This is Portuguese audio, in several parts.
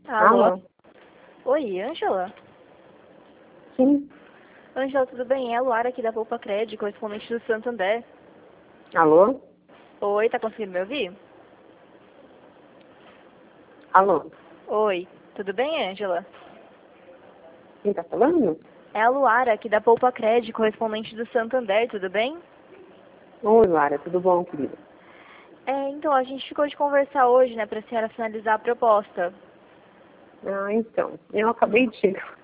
Alô? Alô? Oi, Ângela? Sim. Ângela, tudo bem? É a Luara aqui da Poupa Cred, correspondente do Santander. Alô? Oi, tá conseguindo me ouvir? Alô? Oi, tudo bem, Ângela? Quem tá falando? É a Luara aqui da Poupa Cred, correspondente do Santander, tudo bem? Oi, Lara, tudo bom, querida? Então, a gente ficou de conversar hoje, né, pra senhora finalizar a proposta. Então, eu acabei de chegar.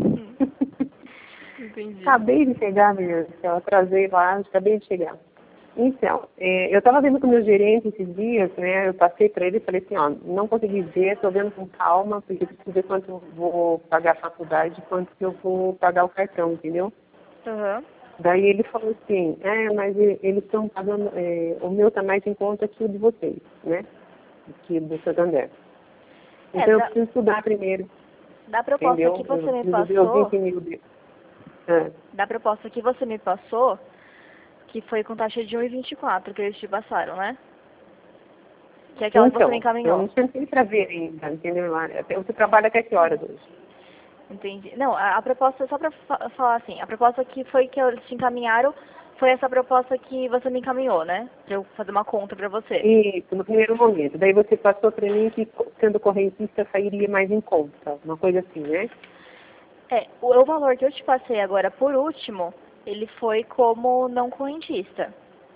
Entendi. Acabei de chegar, menina. Eu atrasei lá, acabei de chegar. Então, eu estava vendo com o meu gerente esses dias, né? Eu passei para ele e falei assim, ó, não consegui ver, estou vendo com calma, porque preciso ver quanto eu vou pagar a faculdade e quanto que eu vou pagar o cartão, entendeu? Aham. Daí ele falou assim, mas eles estão pagando, o meu está mais em conta que o de vocês, né? Que o do Santander. Então eu Da, preciso estudar primeiro, da proposta que entendeu? Eu você me preciso ver os passou, 20 mil dele. Ah, da proposta que você me passou, que foi com taxa de 1,24 que eles te passaram, né? Que é aquela que você me Então, eu encaminhou. não sentei para ver ainda, entendeu? Você trabalha até que horas hoje? Entendi. Não, a proposta, só pra falar assim, a proposta que foi que eles te encaminharam foi essa proposta que você me encaminhou, né? Pra eu fazer uma conta pra você. Isso, no primeiro momento. Daí você passou para mim que sendo correntista sairia mais em conta, uma coisa assim, né? O valor que eu te passei agora por último, ele foi como não correntista.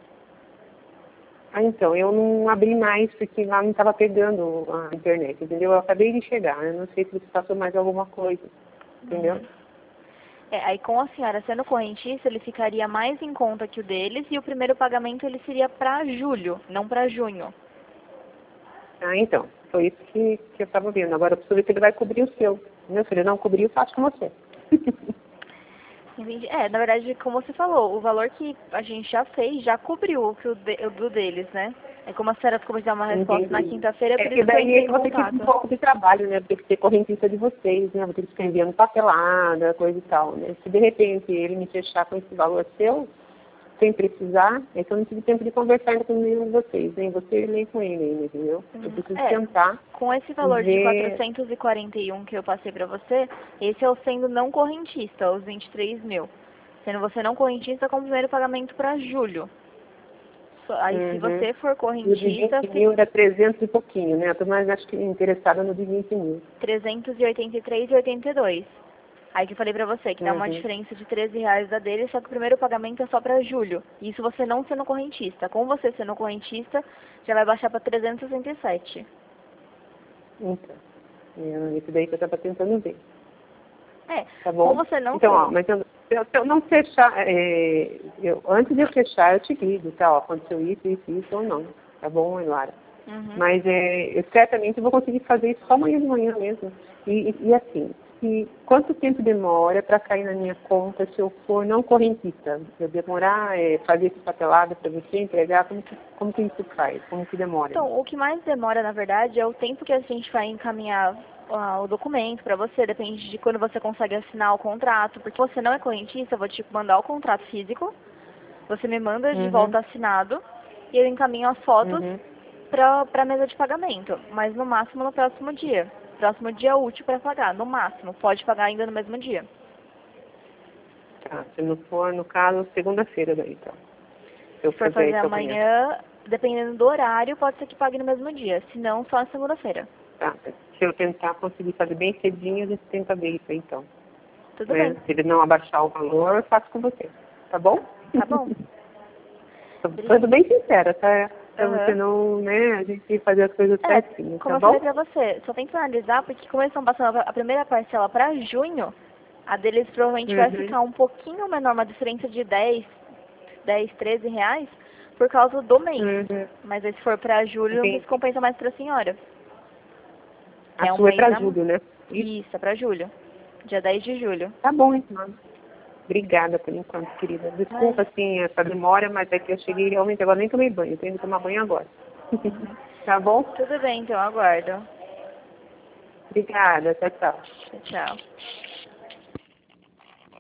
Então, eu não abri mais porque lá não estava pegando a internet, entendeu? Eu acabei de chegar, eu não sei se você passou mais alguma coisa, entendeu? Uhum. Aí com a senhora sendo correntista, ele ficaria mais em conta que o deles e o primeiro pagamento ele seria pra julho, não pra junho. Então, foi isso que eu estava vendo. Agora eu preciso ver se ele vai cobrir o seu. Meu filho, não cobriu, faço com você. Entendi. Na verdade, como você falou, o valor que a gente já fez já cobriu o do deles, né? Como a senhora ficou de dar uma resposta na Entendi. quinta-feira, é por Porque isso que eu entrei daí em você fica um contato. pouco de trabalho, né? Porque ser correntista de vocês, né? Vou ter que ficar enviando papelada, coisa e tal, né? Se de repente ele me fechar com esse valor seu, sem precisar, é que eu não tive tempo de conversar ainda com nenhum de vocês, nem você nem com ele ainda, entendeu? Eu preciso tentar Com esse e valor de ver. 441 que eu passei pra você, esse é o sendo não correntista, os 23 mil. Sendo você não correntista com o primeiro pagamento pra julho. Aí se Uhum. você for E o de correntista, 20 mil era 300 e pouquinho, né? Eu tô mais acho que interessada no de 20 mil. 383,82. Aí que eu falei pra você, que dá uma Uhum. diferença de R$ 13 da dele, só que o primeiro pagamento é só pra julho. Isso você não sendo correntista. Com você sendo correntista, já vai baixar pra 367. Então, isso daí que eu estava tentando ver. Tá Com bom? você não Então, ó, sendo. mas se eu não fechar, antes de eu fechar, eu te ligo, tá? Ó, aconteceu isso ou não. Tá bom, Lara? Uhum. Mas eu certamente vou conseguir fazer isso só amanhã de manhã mesmo. E assim, quanto tempo demora para cair na minha conta se eu for não correntista? Se eu demorar, fazer esse papelada para você entregar, como que isso faz? Como que demora? Então, o que mais demora, na verdade, é o tempo que a gente vai encaminhar o documento para você. Depende de quando você consegue assinar o contrato. Porque você não é correntista, eu vou te mandar o contrato físico. Você me manda de Uhum, volta assinado. E eu encaminho as fotos uhum. para a mesa de pagamento. Mas no máximo no próximo dia. Próximo dia útil para pagar, no máximo. Pode pagar ainda no mesmo dia. Tá, se não for, no caso, segunda-feira daí, então. Se eu Se for fizer fazer isso amanhã. amanhã, dependendo do horário, pode ser que pague no mesmo dia. Se não, só na segunda-feira. Tá. Se eu tentar conseguir fazer bem cedinho, a gente tenta ver isso aí, então. Tudo Né? bem. Se ele não abaixar o valor, eu faço com você. Tá bom? Tá bom. Tô sendo bem sincera, tá? Pra você Aham. não, né, a gente fazer as coisas certinho, Como tá eu falei bom? pra você, só tem que analisar, porque como eles estão passando a primeira parcela pra junho, a deles provavelmente vai Uhum. ficar um pouquinho menor, uma diferença de 10, 13 reais, por causa do mês. Uhum. Mas aí se for pra julho, não sei se Entendi. compensa mais pra senhora. Que A é um sua é mês pra a mais. julho, né? Isso. Isso, é pra julho. Dia 10 de julho. Tá bom, então. Obrigada por enquanto, querida. Mas, Desculpa, assim, essa demora, mas é que eu cheguei realmente agora, nem tomei banho. Eu tenho que tomar banho agora. Tá bom? tudo bem, então, aguardo. Obrigada. Tchau, tchau. Tchau, tchau.